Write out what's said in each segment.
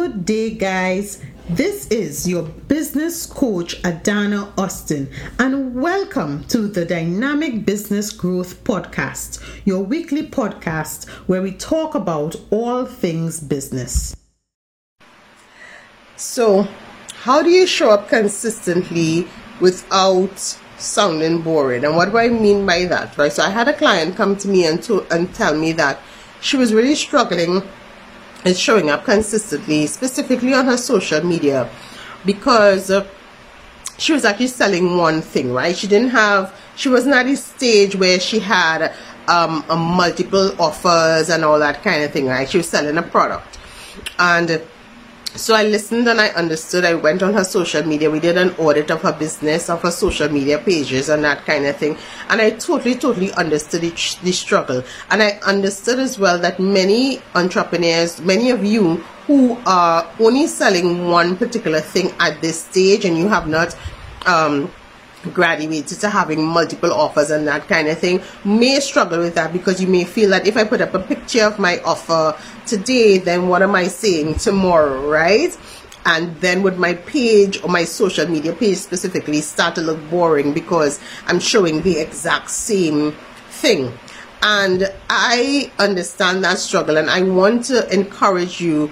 Good day, guys. This is your business coach, Adana Austin, and welcome to the Dynamic Business Growth Podcast, your weekly podcast where we talk about all things business. So, how do you show up consistently without sounding boring? And what do I mean by that, right? So I had a client come to me and tell me that she was really struggling is showing up consistently, specifically on her social media, because she was actually selling one thing, right? She wasn't at a stage where she had multiple offers and all that kind of thing, right? She was selling a product. And so I listened and I understood. I went on her social media. We did an audit of her business, of her social media pages and that kind of thing. And I totally understood the struggle. And I understood as well that many entrepreneurs, many of you who are only selling one particular thing at this stage and you have not graduated to having multiple offers and that kind of thing, may struggle with that, because you may feel that if I put up a picture of my offer today, then what am I saying tomorrow, right? And then would my page or my social media page specifically start to look boring because I'm showing the exact same thing? And I understand that struggle, and I want to encourage you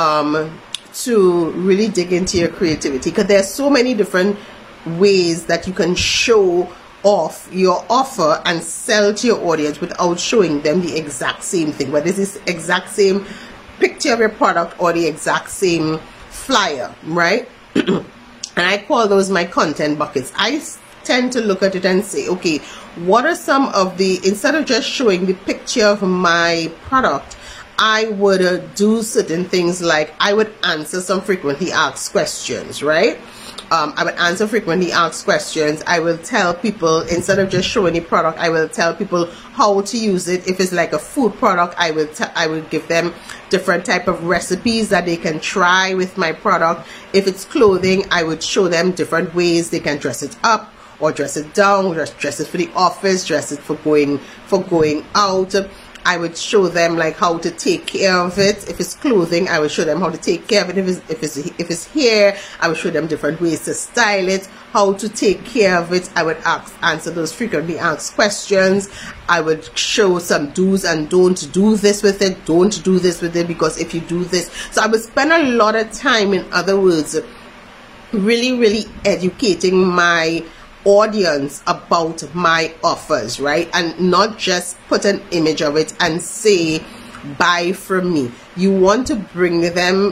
to really dig into your creativity, because there's so many different ways that you can show off your offer and sell to your audience without showing them the exact same thing, whether it's the exact same picture of your product or the exact same flyer, right? And I call those my content buckets. I tend to look at it and say, okay, what are some of the, instead of just showing the picture of my product, I would do certain things, like I would answer some frequently asked questions, right? I would answer frequently asked questions. I will tell people, instead of just showing the product, I will tell people how to use it. If it's like a food product, I will give them different type of recipes that they can try with my product. If it's clothing, I would show them different ways they can dress it up or dress it down, dress it for the office, dress it for going out. I would show them like how to take care of it. If it's clothing, I would show them how to take care of it. If it's hair, I would show them different ways to style it, how to take care of it. I would answer those frequently asked questions. I would show some do's and don't do this with it. Don't do this with it, because if you do this. So I would spend a lot of time, in other words, really educating my audience about my offers, right? And not just put an image of it and say buy from me. You want to bring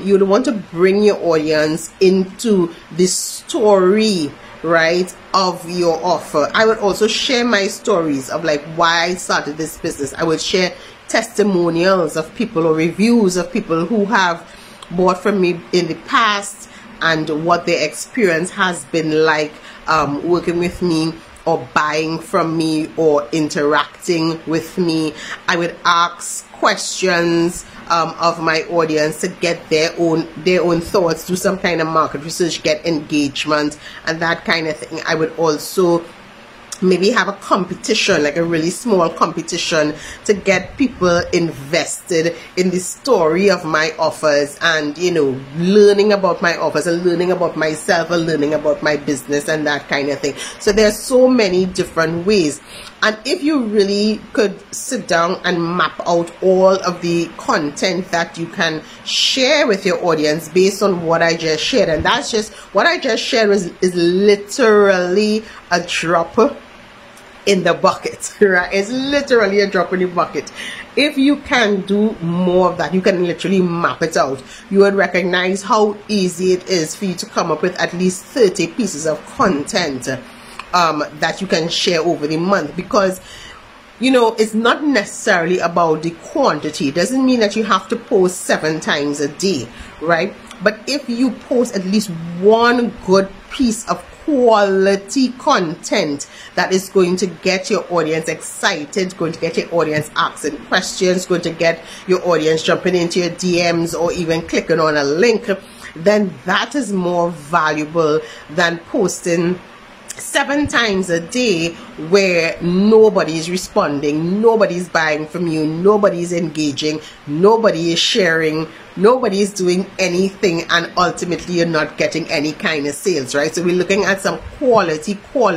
your audience into the story, right, of your offer. I would also share my stories of like why I started this business. I would share testimonials of people or reviews of people who have bought from me in the past and what their experience has been like working with me or buying from me or interacting with me. I would ask questions of my audience to get their own thoughts, do some kind of market research, get engagement and that kind of thing. I would also maybe have a competition, like a really small competition, to get people invested in the story of my offers and, you know, learning about my offers and learning about myself and learning about my business and that kind of thing. So there's so many different ways. And if you really could sit down and map out all of the content that you can share with your audience based on what I just shared, and that's just what I just shared is literally a drop in the bucket, right? It's literally a drop in the bucket. If you can do more of that, you can literally map it out. You would recognize how easy it is for you to come up with at least 30 pieces of content that you can share over the month, because you know, it's not necessarily about the quantity. It doesn't mean that you have to post 7 times a day, right? But if you post at least one good piece of quality content that is going to get your audience excited, going to get your audience asking questions, going to get your audience jumping into your DMs or even clicking on a link, then that is more valuable than posting 7 times a day where nobody's responding, nobody's buying from you, nobody's engaging, nobody is sharing, nobody is doing anything, and ultimately you're not getting any kind of sales, right? So we're looking at some quality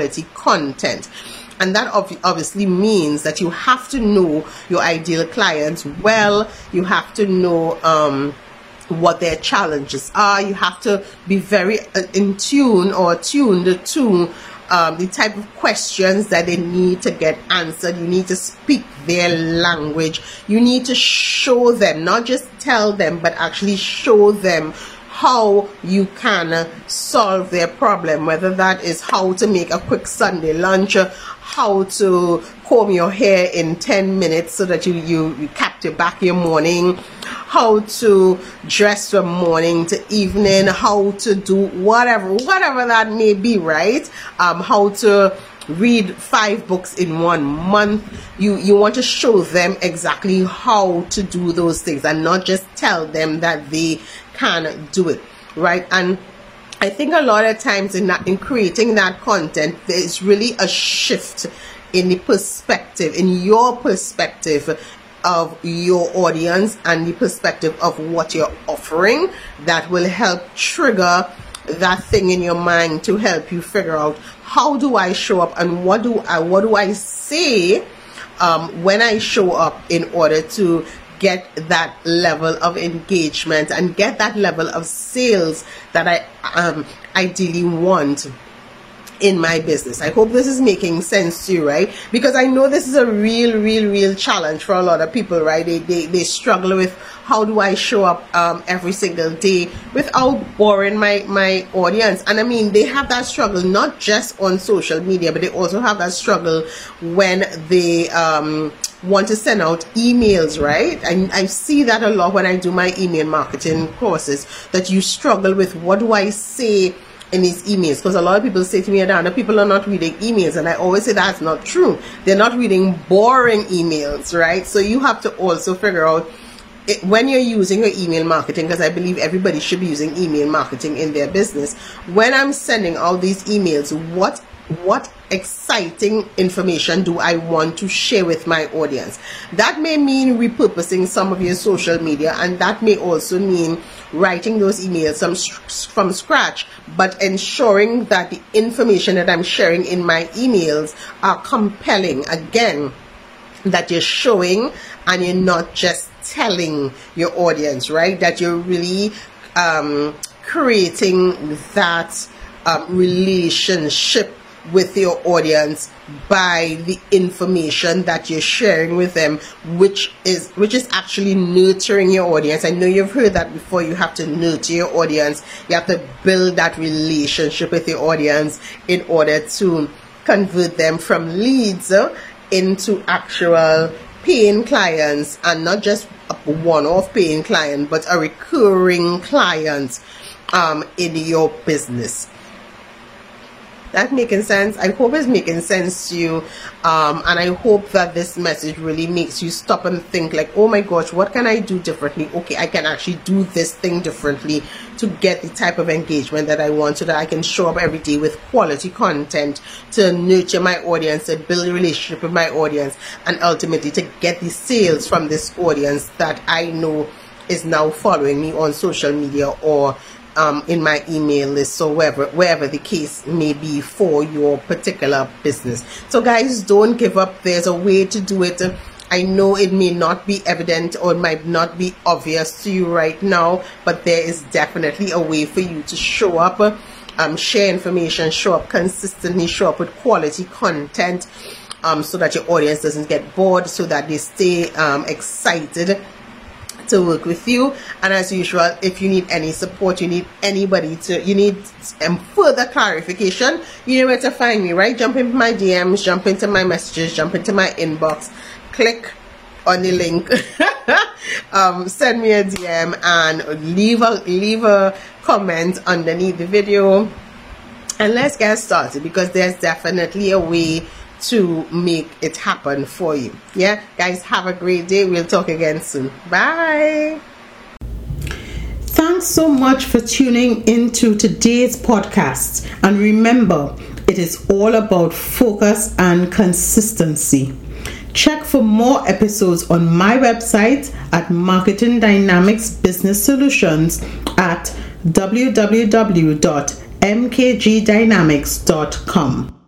content. And that obviously means that you have to know your ideal clients well. You have to know what their challenges are. You have to be very in tune or tuned to the type of questions that they need to get answered. You need to speak their language. You need to show them, not just tell them, but actually show them how you can solve their problem, whether that is how to make a quick Sunday lunch, how to comb your hair in 10 minutes so that you capture back your morning, how to dress from morning to evening, how to do whatever that may be, right? How to read 5 books in 1 month. You want to show them exactly how to do those things and not just tell them that they can do it, right? And I think a lot of times in creating that content, there's really a shift in the perspective, in your perspective of your audience and the perspective of what you're offering, that will help trigger that thing in your mind to help you figure out, how do I show up and what do I say when I show up in order to get that level of engagement and get that level of sales that I ideally want in my business. I hope this is making sense to you, right? Because I know this is a real challenge for a lot of people, right? They struggle with, how do I show up every single day without boring my audience? And I mean, they have that struggle not just on social media, but they also have that struggle when they want to send out emails, right? And I see that a lot when I do my email marketing courses, that you struggle with, what do I say in these emails? Because a lot of people say to me, Adana, people are not reading emails, and I always say that's not true. They're not reading boring emails, right? So you have to also figure out when you're using your email marketing, because I believe everybody should be using email marketing in their business. When I'm sending out these emails, what exciting information do I want to share with my audience? That may mean repurposing some of your social media, and that may also mean writing those emails from scratch, but ensuring that the information that I'm sharing in my emails are compelling. Again, that you're showing and you're not just telling your audience, right? That you're really creating that relationship with your audience by the information that you're sharing with them, which is actually nurturing your audience. I know you've heard that before. You have to nurture your audience. You have to build that relationship with your audience in order to convert them from leads into actual paying clients, and not just a one-off paying client, but a recurring client in your business. That making sense? I hope it's making sense to you, and I hope that this message really makes you stop and think like, oh my gosh, what can I do differently? Okay, I can actually do this thing differently to get the type of engagement that I want, so that I can show up every day with quality content to nurture my audience, to build a relationship with my audience, and ultimately to get the sales from this audience that I know is now following me on social media or in my email list, so wherever the case may be for your particular business. So guys, don't give up. There's a way to do it. I know it may not be evident or it might not be obvious to you right now, but there is definitely a way for you to show up, share information, show up consistently, show up with quality content, so that your audience doesn't get bored, so that they stay excited to work with you. And as usual, if you need any support, you need further clarification, you know where to find me, right? Jump into my DMs, jump into my messages, jump into my inbox, click on the link, send me a DM and leave a comment underneath the video, and let's get started, because there's definitely a way to make it happen for you. Yeah, guys, have a great day. We'll talk again soon. Bye. Thanks so much for tuning into today's podcast. And remember, It is all about focus and consistency. Check for more episodes on my website at Marketing Dynamics Business Solutions at www.mkgdynamics.com.